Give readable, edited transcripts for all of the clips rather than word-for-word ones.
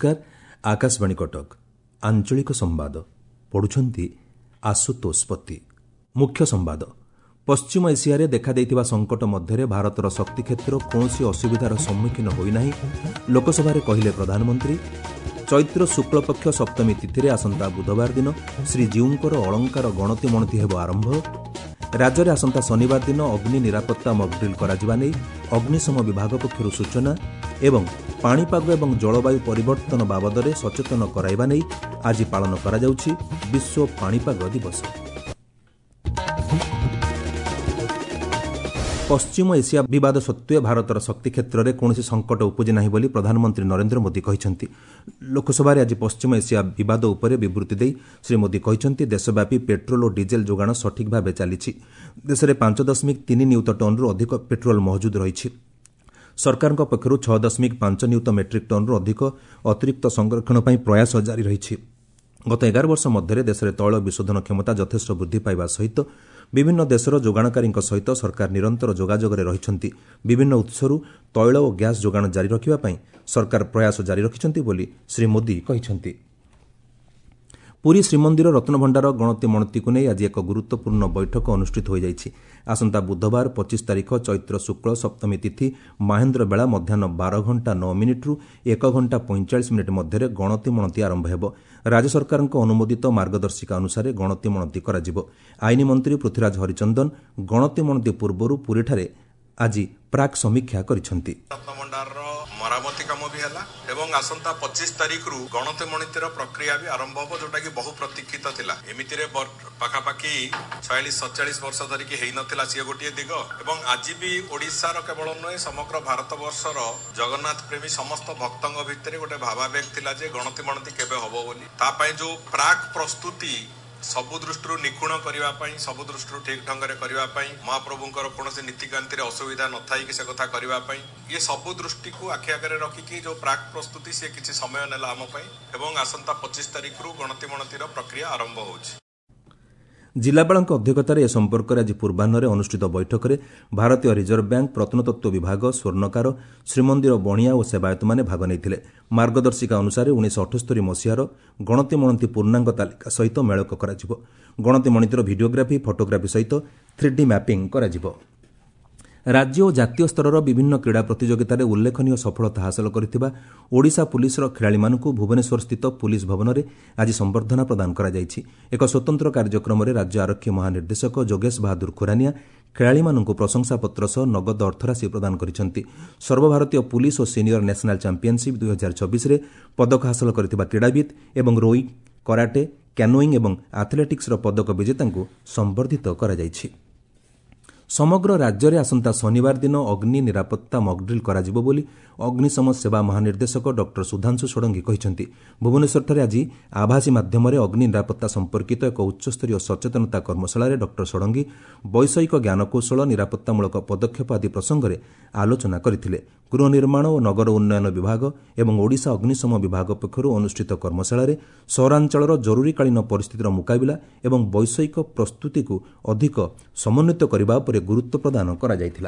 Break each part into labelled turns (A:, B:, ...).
A: नमस्कार आकाशवाणी कटक आंचलिक संवाद पढ़ुछंती आशुतोष पति। मुख्य संवाद पश्चिम एशिया देखा देइथिबा संकट मध्य भारतर शक्ति क्षेत्र कौनसी असुविधार सम्मुखीन होई नाही लोकसभा कहिले प्रधानमंत्री। चैत्र शुक्लपक्ष सप्तमी तिथि आसंता बुधवार दिन श्रीजीउंकर अलंकार गणति मणति हेब आरंभ। राज्य में आसंता शनिवार दिन अग्नि निरापत्ता मकड्रिल कराजिबा नै अग्निशम विभाग पक्षरु सूचना एवं पाणीपाग एवं जलवायु परिवर्तन बाबद सचेतन कराइबा नै आज पालन करा जाउछि विश्व पाणीपाग दिवस। पश्चिम एशिया विवाद सत्वे भारतर शक्ति क्षेत्र में कौन संकट उपजे नाही बोली प्रधानमंत्री नरेंद्र मोदी कहते। लोकसभा आज पश्चिम एशिया विवाद उपरे विवृत्ति देई श्री मोदी कहते देशव्यापी पेट्रोल और डिजेल जोगाण सठिक भाव चली। देश में 5.3 नियुत टन अधिक पेट्रोल मौजूद रही। सरकार पक्षर 6.5 नियुत मेट्रिक टन अधिक अतिरिक्त संरक्षण पर प्रयास जारी रही। गत 11 वर्ष मध्य देश में तैल विशोधन क्षमता यथेष्ट वृद्धि पाइबा सहित विभिन्न देशर जोगाणकारी सहित सरकार निरंतर जोगाजोगरे रहिछंती। विभिन्न उत्सरू तैल और गैस जोगाण जारी रखिबा सरकार प्रयास जारी रखिछंती बोली श्री मोदी कहिछंती। पुरी श्रीमंदिर रत्नभंडार गणति मणति को नहीं आज एक गुरुत्वपूर्ण बैठक अनुष्ठित हो जाइछि। आसंता बुधवार 25 तारिख चैत्र शुक्ल सप्तमी तिथि महेन्द्र बेला मध्याह्न 12 घंटा 9 मिनिट्रु 1 घंटा 45 मिनिट मध्य गणति मणति आरंभ हेब। राज्य सरकार अनुमोदित मार्गदर्शिका अनुसार गणति मणति कराजिबो। आईन मंत्री पृथ्वीराज हरिचंदन गणति मणति पूर्वरु पुरीठारे आज प्राक समीक्षा करिसंती।
B: मरामती काम भी है एवं आसंता 25 तारिख रु गणति मणितिर प्रक्रिया भी आरंभ हो जोटा कि बहु प्रतीक्षित थिला। एमितिरे पाखापाखि 46-47 वर्ष धरिकी हेई नथिला सी गोटे दिग एवं आज भी ओडिशार केवल नुहे समग्र भारत वर्षर जगन्नाथ प्रेमी समस्त भक्तंग भितर गोटे भावावेग थिला जे गणति मणति केबे हबो बोली। ता पई जो प्राक प्रस्तुति सबु दृष्टि निखुण करने सबु दृष्टि ठीक ढंग से करने महाप्रभुंर कौन नीतिकांति असुविधा न था कि से कथा करने ये सबु दृष्टि को आखि आगे रखिकी जो प्राक प्रस्तुति सी किसी समय नेला आम एवं आसंता 25 तारिख रु गणति मणतिर प्रक्रिया आरंभ होछि।
A: जिलापाल अध्यक्षतार ए संपर्क आज पूर्वाह्न अनुष्ठित बैठक में भारतीय रिजर्व बैंक प्रत्नतत्व विभाग स्वर्णकार श्रीमंदिर बणिया और सेवायत मैंने भाग नहीं। मार्गदर्शिका अनुसार 1978 मसीहार गणति मणति पूर्णांग तालिका सहित मेल कर गणति मणितिर भिडियोग्राफी फोटोग्राफी सहित 3D मैपिंग कर। राज्य और जातीय स्तर विभिन्न क्रीड़ा प्रतियोगितार उल्लेखनीय सफलता हासिल करथिबा ओडिशा पुलिसर खेलाड़ी मानकु भुवनेश्वर स्थित पुलिस भवन में आज संबर्धना प्रदान करा जायछि। एक स्वतंत्र कार्यक्रम में राज्य आरक्षी महानिर्देशक जोगेश बहादुर खुरानिया खेलाड़ी मानकु प्रशंसा पत्र सह नगद अर्थराशि प्रदान करिसंती। सर्वभारतीय पुलिस और सीनियर नेशनल चैंपियनशिप 2024 रे पदक हासिल करथिबा क्रीड़ाविद एवं रोइंग कराटे कैनोइंग एवं एथलेटिक्स पदक विजेता संबर्धित करा जायछि। समग्र राज्य में आसंता शनिवार दिन अग्नि निरापत्ता मकड्रिल कराजिबो बोली अग्निशम सेवा महानिर्देशक डॉक्टर सुधांशु षडंगी कहिसंती। भुवनेश्वरଠାରେ आज आभासी माध्यम अग्नि निरापत्ता संपर्कित एक उच्चस्तरीय सचेतनता कर्मशाला डॉक्टर षडंगी वैषयिक ज्ञानकौशल निरापत्तामूलक पदक्षेप आदि प्रसंग में आलोचना करथिले। गृह निर्माण और नगर उन्नयन विभाग एवं ओडिशा अग्निशम विभाग पक्षर अनुष्ठित कर्मशाला सहरांचल जरूरीकालीन परिस्थितिर मुकाबिला एवं वैषयिक प्रस्तुति को अधिक समन्वित करने पर गुरुत्व प्रदान करा जायथिला।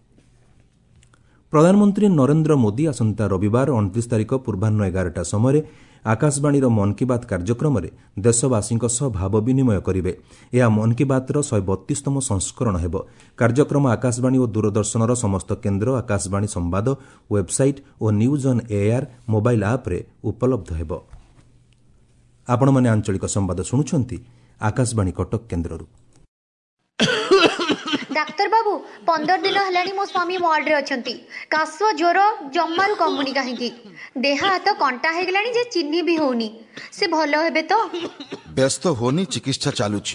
A: प्रधानमंत्री नरेंद्र मोदी आसंता रविवार 29 तारिख पूर्वाह्न 11टा समय आकाशवाणी मन की बात कार्यक्रम में देशवासी भाव विनिमय करेंगे। यह मन की बात 132तम संस्करण हेब। कार्यक्रम आकाशवाणी और दूरदर्शन समस्त केन्द्र आकाशवाणी संवाद वेबसाइट और न्यूज ऑन एआर मोबाइल आप रे उपलब्ध हेब। आपण माने आंचलिक संवाद शुणुछंती आकाशवाणी कटक केन्द्ररू।
C: डाक्तर बाबू 15 दिन हेलानी मो स्वामी वार्ड रे अछंती। काश ज्वर जम्मारू कमुनी काहेकी देह हाथ कंटा हे गेलानी जे चिन्नी भी होनी से भलो हेबे तो
D: व्यस्त होनी चिकित्सा चालुची।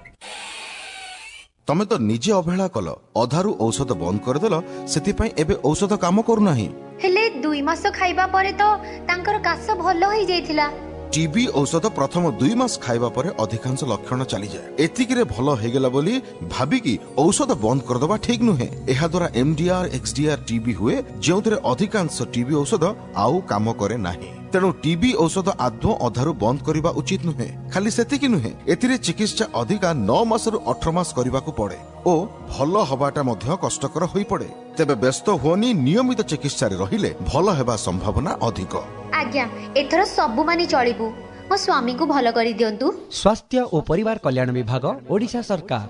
D: तमे तो निजे अवहेला कल अधारू औषध बंद कर देल सेति पई एबे औषध काम करू नाही।
C: हेले 2 मास खाइबा परे तो तांकर काश भलो होई जायथिला।
D: टीबी औषध प्रथम 2 मास खाइबा परे अधिकांश लक्षण चली जाए। एतिकिरे भलो हेगेला बोली भाबी की औषध बंद कर दबा ठीक नुहे। एहा द्वारा एमडीआर एक्सडीआर टीबी हुए जेउतरे अधिकांश टीबी औषध आउ काम करे नाही। तेणु टीबी औषध आदौ अधारू बंद करने उचित नुहे। खाली सेतिकी नुहे, एथिरे चिकित्सा अधिका 9 मासरू 18 मास करने पड़े ओ भल हवाटा मध्य कष्टकर होई पड़े। तेबे व्यस्त होनी, नियमित चिकित्सा रहिले भल हेबा संभावना अधिक।
C: आज्ञा एथर सबु मानी चलिबु। मो स्वामी को भल करि दियंतु। स्वास्थ्य
E: और परिवार कल्याण विभाग, ओडिशा सरकार।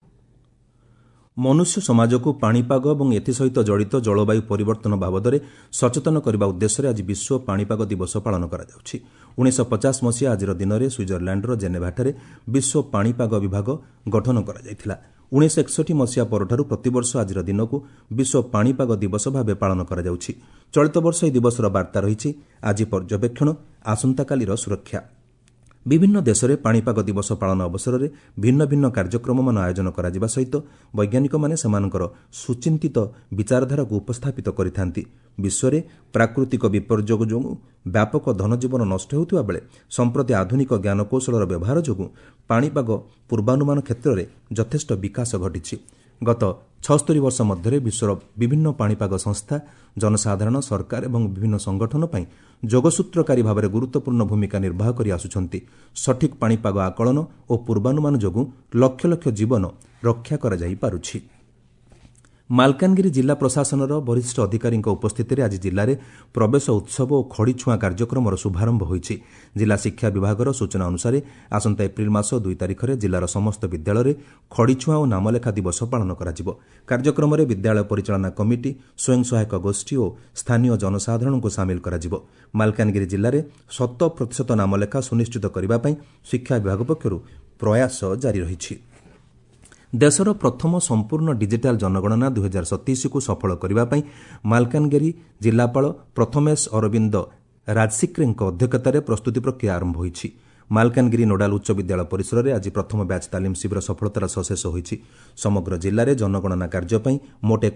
A: मनुष्य समाज को पाणीपाग और एसहित जड़ित जलवायु परिवर्तन बाबद सचेतन करने उद्देश्य आज विश्व पाणीपाग दिवस पालन कर 1950 मसीहा आज दिन में स्विट्जरलैंडर जेनेभाଠାରେ विश्व पाणीपाग विभाग गठन कर 1961 मसीहा पर प्रतिवर्ष आज दिन को विश्व पाणीपाग दिवस भाव पालन कर चलित वर्ष यह दिवसर वार्ता रही आज पर्यवेक्षण, आसंताकालीर सुरक्षा। विभिन्न देश में पाणीपाग दिवस पालन अवसर में भिन्न भिन्न कार्यक्रम मान आयोजन करा सहित वैज्ञानिक माने सेमानकर सुचिंतित विचारधारा को उपस्थापित करिथांती। विश्व में प्राकृतिक विपर्यय जो व्यापक धनजीवन नष्ट होउथिबा बेले संप्रति आधुनिक ज्ञानकौशलर व्यवहार जो पाणीपाग पूर्वानुमान क्षेत्र में यथेष्ट विकास घटी। गत 76 वर्ष मध्य विश्वर विभिन्न पाणीपाग संस्था, जनसाधारण, सरकार और विभिन्न संगठन पर जोगसूत्रकारी भाव में गुरुत्वपूर्ण भूमिका निर्वाह कर आसुछंती। सठिक पाणीपाग आकलन और पूर्वानुमान जो लक्ष लक्ष जीवन रक्षा कर जाई पारुछि। मालकानगिरी जिला प्रशासनर वरिष्ठ अधिकारी उपस्थित आज जिले में प्रवेश उत्सव और खड़ी छुआ कार्यक्रम शुभारंभ होईछि। जिला शिक्षा विभाग सूचना अनुसार आसंता एप्रिल मास 2 तारिख में जिलार समस्त विद्यालय खड़ी छुआ और नामलेखा दिवस पालन कराजिबो। कार्यक्रम में विद्यालय परिचालना कमिटी, स्वयं सहायक गोष्ठी और स्थानीय जनसाधारण को सामिल कराजिबो। मालकानगिरी जिले में 100% नामलेखा सुनिश्चित करने शिक्षा विभाग पक्षरु प्रयास जारी रही। देशर प्रथम संपूर्ण डिजिटाल जनगणना 2027 को सफल करने मालकानगिरी जिलापाल प्रथमेश अरविंद राजसिक्रे अध्यक्षतार प्रस्तुति प्रक्रिया आरंभ होईछि। मालकानगिरी नोडाल उच्च विद्यालय परिसर में आज प्रथम बैच तालीम शिविर सफलतार शेष होईछि। समग्र जिले में जनगणना कार्य मोट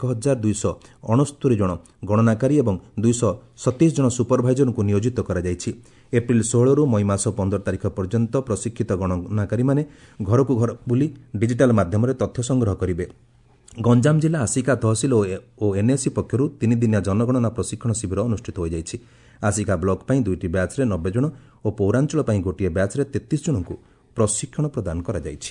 A: 1269 जन गणनाकारी और 227 जन सुपरभाइजर को नियोजित करा जायछि। एप्रिल 16 रु मई मास 15 तारिख पर्यंत प्रशिक्षित गणनाकारी माने घर को घर बुली डिजिटाल माध्यम तथ्य संग्रह करिवे। गंजाम जिला आसिका तहसिल और एनएससी पक्षर 3 दिनिया जनगणना प्रशिक्षण शिविर अनुष्ठित हो जायछि। आसिका ब्लॉक पई 2टी बैच रे 90 जन और पौरांचल पई गोटिए बैच रे 33 जन को प्रशिक्षण प्रदान करा जायछि।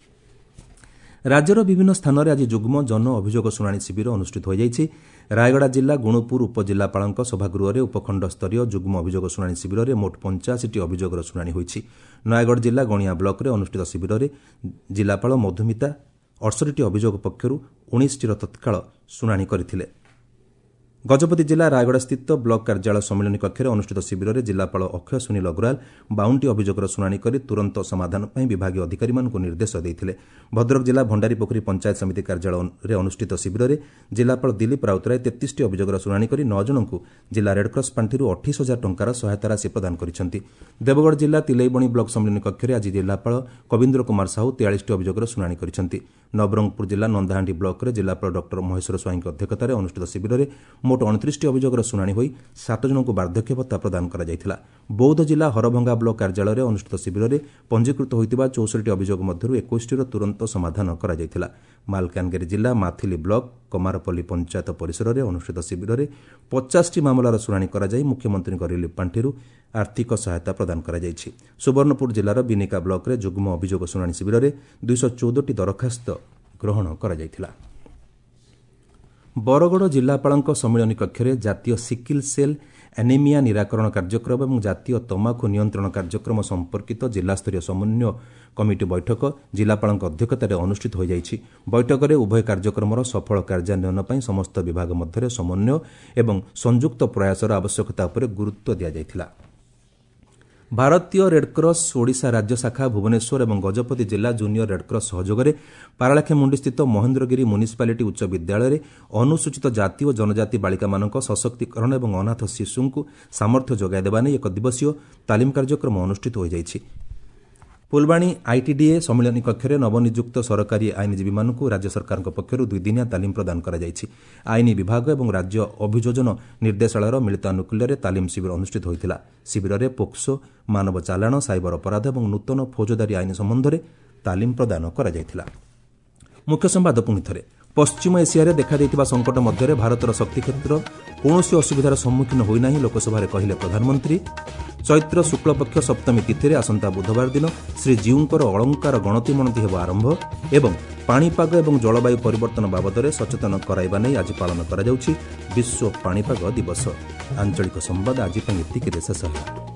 A: राज्यर विभिन्न स्थान में आज जुग्म जन अभियोग शुणाणी शिविर अनुष्ठित हो जायछि। रायगड़ा जिला गुणुपुर उपजिलापाल सभागृह में उपखंड स्तरीय जुग्म अभियोग शुणाणी शिविर में मोट 85टी अभियोगर शुणाणी होईछि। नयागढ़ जिला गणिया ब्लॉक में अनुष्ठित शिविर में जिलापाल मधुमिता 68टी अभियोग पक्षर 19टीर तत्काल शुणाणी करथिले। गजपति जिला रायगड़ा स्थित ब्लॉक कार्यालय सम्मिलनी कक्ष में अनुष्ठित शिविर में जिलापाल अक्षय सुनील अग्रवाल 52टी अभियोगर शुणाणी कर तुरंत समाधान पर विभाग अधिकारी को निर्देश देते। भद्रक जिला भंडारीपोखरी पंचायत समिति कार्यालय में अनुष्ठित शिविर में जिलापाल दिलीप राउतराय 33टी अभियोगर शुणाणी कर 9 जन को जिला रेडक्रॉस पांठि 28,000 टंकार सहायता राशि प्रदान करछंती। देवगढ़ जिला तिलैबणी ब्लॉक सम्मिलनी कक्ष में आज जिलापाल कविंद्र कुमार साहू 43टी अभियोगर शुणाणी करछंती। नवरंगपुर जिला नंदाहांडी ब्लॉक में जिलापाल डॉक्टर महेश्वर स्वाई अध्यक्षतार अनुष्ठित शिविर में मोट 29टी अभियोगर शुणाणी होई 7 जन को वार्धक्य भत्ता प्रदान करा जायथिला। बौद्ध जिला हरभंगा ब्लॉक कार्यालय में अनुष्ठित शिविर में पंजीकृत होइतिबा 64टी अभियोग मध्यरु 21टीर तुरंत समाधान करा जायथिला। मालकानगिरी जिला माथिली ब्लॉक कमारपल्ली पंचायत परिसर में अनुष्ठित शिविर में 50टी मामलार शुणाणी करा जाय मुख्यमंत्री रिलीफ पांठिरु आर्थिक सहायता प्रदान करा जायछि। सुवर्णपुर जिलार बिनिका ब्लॉक में जुग्म अभियोग शुणाणी शिविर में 214टी दरखास्त ग्रहण करा जायथिला। बरगड़ जिलापाल सम्मिलनी कक्ष में जातीय सिकिल सेल एनीमिया निराकरण कार्यक्रम और जातीय तमाखु नियंत्रण कार्यक्रम संपर्कित जिलास्तरीय समन्वय कमिटी बैठक जिलापाल अध्यक्षतार अनुष्ठित हो जायछि। बैठक में उभय कार्यक्रम सफल कार्यान्वयन पर समस्त विभाग मध्य समन्वय और संयुक्त प्रयासर आवश्यकता पर गुरुत्व दिया जायथिला। भारतीय रेडक्रॉस ओडिशा राज्य शाखा भुवनेश्वर और गजपति जिला जूनियर रेडक्रॉस सहयोग में पारालाखेमुंडी स्थित महेन्द्रगिरी म्युनिसिपालिटी उच्च विद्यालय में अनुसूचित जाति और जनजाति बालिका मानक सशक्तिकरण और अनाथ शिशु को सामर्थ्य जोगाई देवा नहीं एक दिवसीय तालीम कार्यक्रम अनुष्ठित हो जायछि। फुलबाणी आईटीडीए सम्मिलनी कक्ष में नवनियुक्त सरकारी आईनजीवी मानक राज्य सरकार पक्षर 2 दिनिया तालीम प्रदान करा जायछि। आईन विभाग और राज्य अभियोजन निर्देशालयर मिलित आनुकूल्य में तालीम शिविर अनुष्ठित होइतिला। शिविर में पोक्सो, मानव चालाण, साइबर अपराध और नूतन फौजदारी आईन संबंध में तालीम प्रदान करा जायतिला। मुख्य संवाद पुणी थे ପଶ୍ଚିମ ଏସିଆରେ ଦେଖାଦେଇଥିବା ସଙ୍କଟ ମଧ୍ୟରେ ଭାରତର ଶକ୍ତି କ୍ଷେତ୍ର କୌଣସି ଅସୁବିଧାର ସମ୍ମୁଖୀନ ହୋଇନାହିଁ ଲୋକସଭାରେ କହିଲେ ପ୍ରଧାନମନ୍ତ୍ରୀ। ଚୈତ୍ର ଶୁକ୍ଳପକ୍ଷ ସପ୍ତମୀ ତିଥିରେ ଆସନ୍ତା ବୁଧବାର ଦିନ ଶ୍ରୀଜୀଉଙ୍କର ଅଳଙ୍କାର ଗଣତିମଣତି ହେବ ଆରମ୍ଭ ଏବଂ ପାଣିପାଗ ଏବଂ ଜଳବାୟୁ ପରିବର୍ତ୍ତନ ବାବଦରେ ସଚେତନ କରାଇବା ନେଇ ଆଜି ପାଳନ କରାଯାଉଛି ବିଶ୍ୱ ପାଣିପାଗ ଦିବସ। ଆଞ୍ଚଳିକ ସମ୍ବାଦ ଆଜି ପାଇଁ ଏତିକିରେ ଶେଷ ହେଲା।